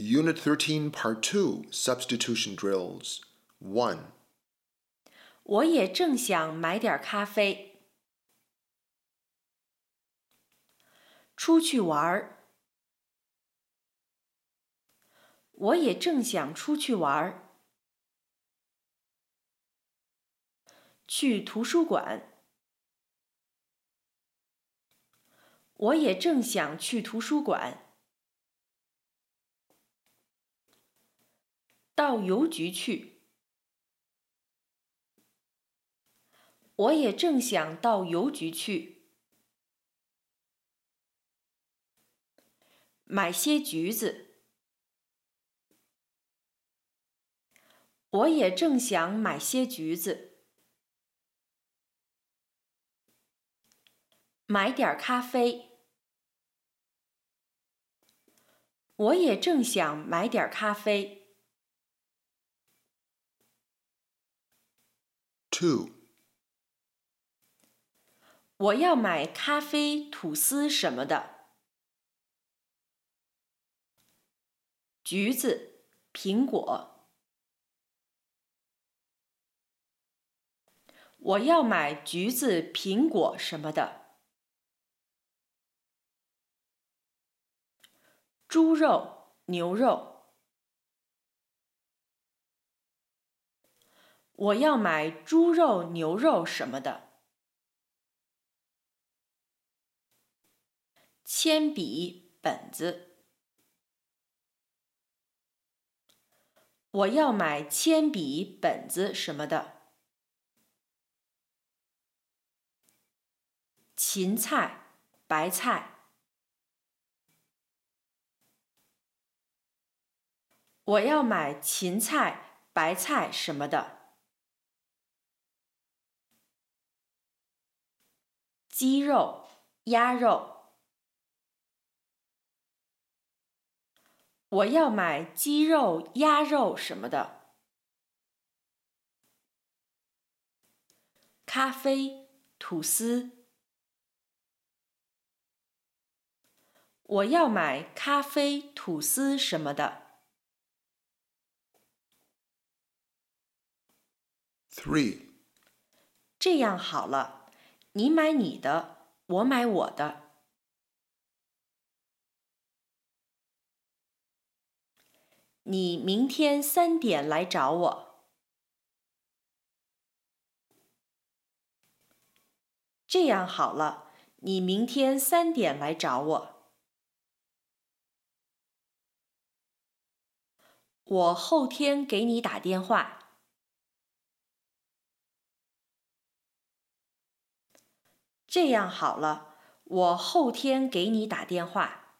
Unit 13, Part 2, Substitution Drills. 1. 我也正想买点咖啡。出去玩儿。我也正想出去玩儿。去图书馆。我也正想去图书馆。到邮局去。我也正想到邮局去。买些橘子。我也正想买些橘子。买点咖啡。我也正想买点咖啡。 2. 我要买咖啡、吐司什么的。橘子、苹果。我要买橘子、苹果什么的。猪肉、牛肉。我要买猪肉、牛肉什么的。铅笔、本子。我要买铅笔、本子什么的。芹菜、白菜。我要买芹菜、白菜什么的。鸡肉、鸭肉。我要买鸡肉、鸭肉什么的。咖啡、吐司。我要买咖啡、吐司什么的。 3. 这样好了，你买你的，我买我的。你明天3点来找我。这样好了，你明天3点来找我。我后天给你打电话。这样好了，我后天给你打电话。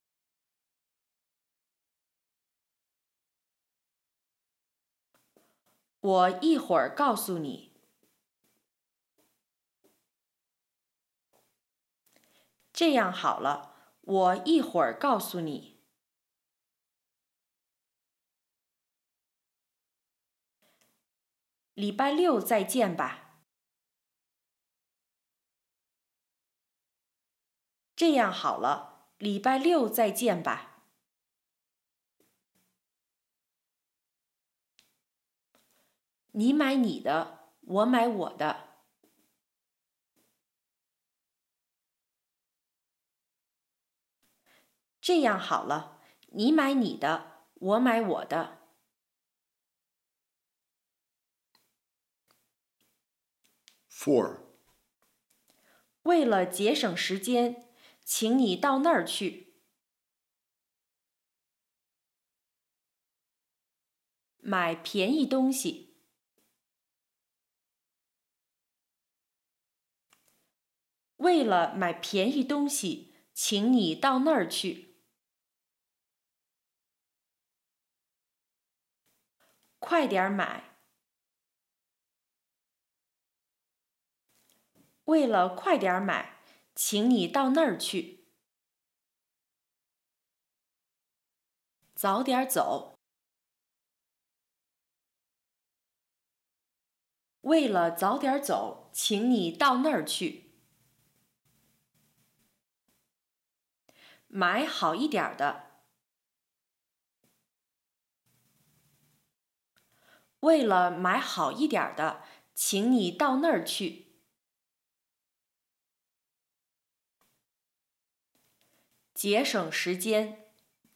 我一会儿告诉你。这样好了，我一会儿告诉你。礼拜六再见吧。这样好了，礼拜六再见吧。你买你的，我买我的。这样好了，你买你的，我买我的。 4. 为了节省时间，请你到那儿去。买便宜东西。为了买便宜东西，请你到那儿去。快点买。为了快点买，请你到那儿去。早点走。为了早点走，请你到那儿去。买好一点的。 为了买好一点的，请你到那儿去。节省时间。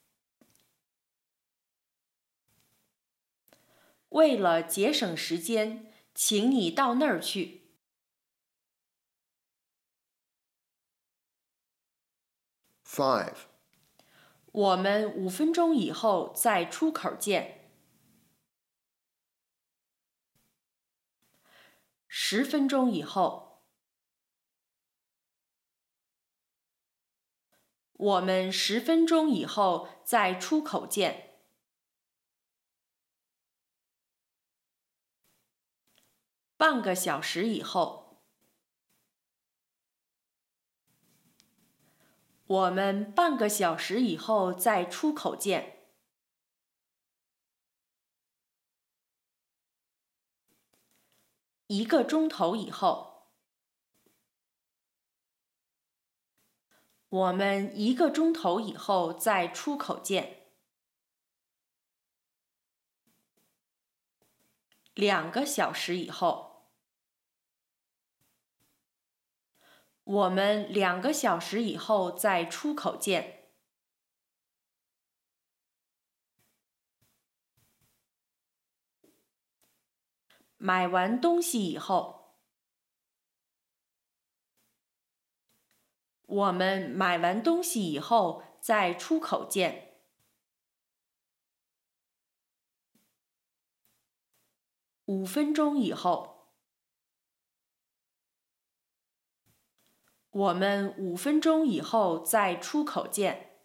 为了节省时间，请你到那儿去。 5. 我们5分钟以后在出口见。10分钟以后。我们10分钟以后在出口见。半个小时以后。我们半个小时以后在出口见。1个钟头以后。我们1个钟头以后在出口见。2个小时以后。我们2个小时以后在出口见。买完东西以后。我们买完东西以后在出口见。5分钟以后。我们5分钟以后在出口见。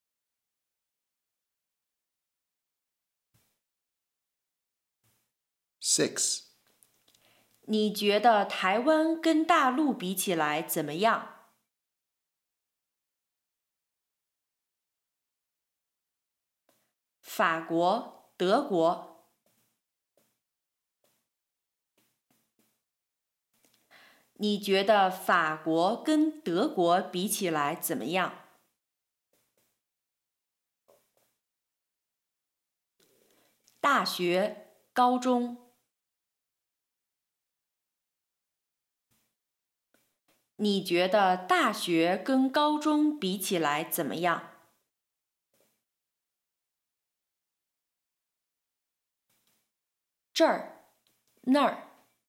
6. 你觉得台湾跟大陆比起来怎么样？法国、德国。你觉得法国跟德国比起来怎么样？大学、高中。你觉得大学跟高中比起来怎么样？这儿，那儿。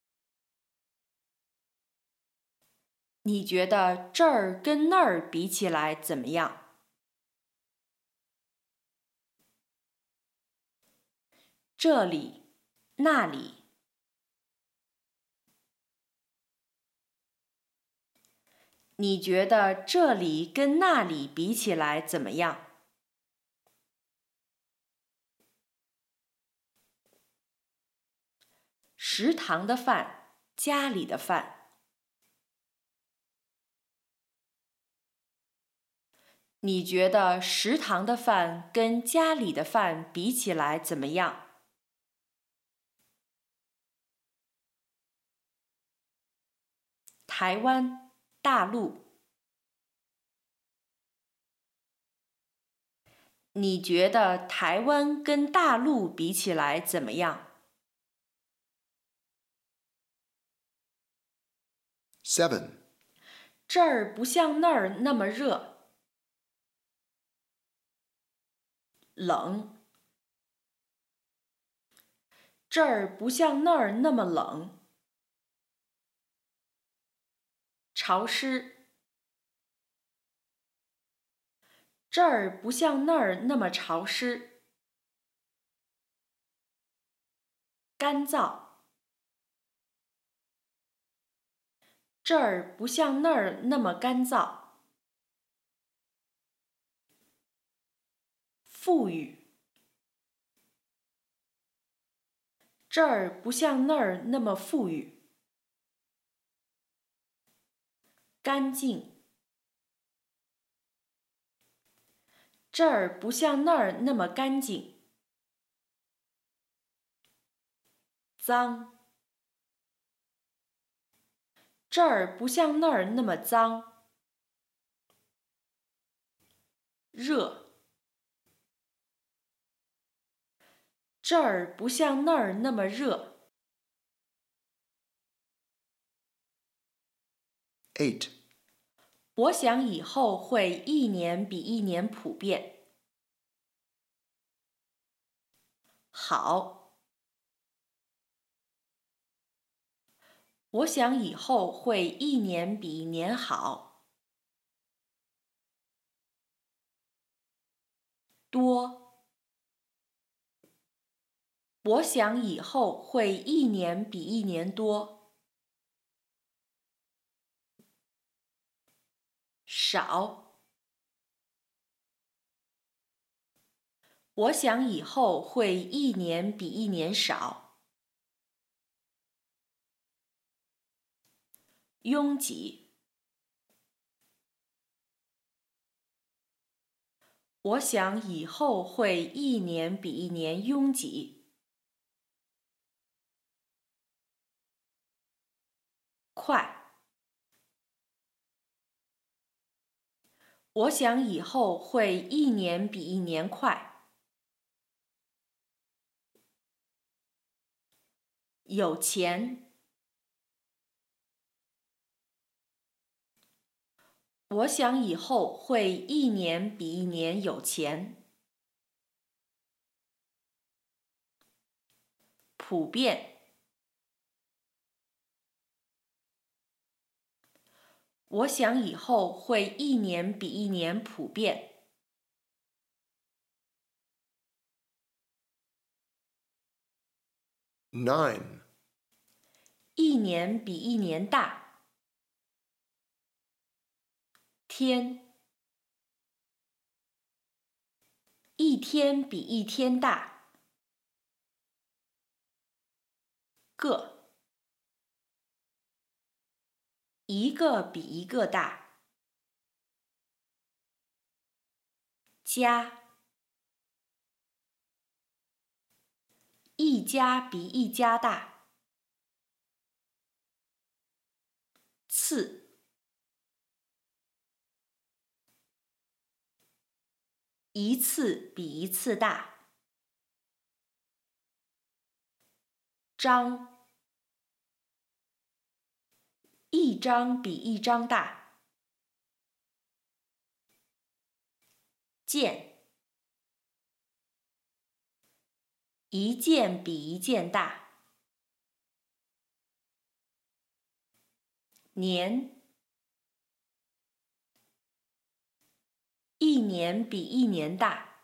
你觉得这儿跟那儿比起来怎么样？这里，那里。你觉得这里跟那里比起来怎么样？食堂的饭，家里的饭。你觉得食堂的饭跟家里的饭比起来怎么样？台湾，大陆。你觉得台湾跟大陆比起来怎么样？ 7. 这儿不像那儿那么热。冷。这儿不像那儿那么冷。潮湿。这儿不像那儿那么潮湿。干燥。这儿不像那儿那么干燥。富裕。这儿不像那儿那么富裕。干净。这儿不像那儿那么干净。脏。这儿不像那儿那么脏。热。 这儿不像那儿那么热。 8. 我想以后会一年比一年普遍。好。我想以后会一年比一年好。多。我想以后会一年比一年多。少。我想以后会一年比一年少。拥挤。我想以后会一年比一年拥挤。快。我想以后会一年比一年快。有钱。我想以后会一年比一年有钱。普遍。我想以后会一年比一年普遍。 9. 一年比一年大。天。一天比一天大。个。一个比一个大。家。一家比一家大。次。一次比一次大。张。一张比一张大。件。一件比一件大。年。一年比一年大。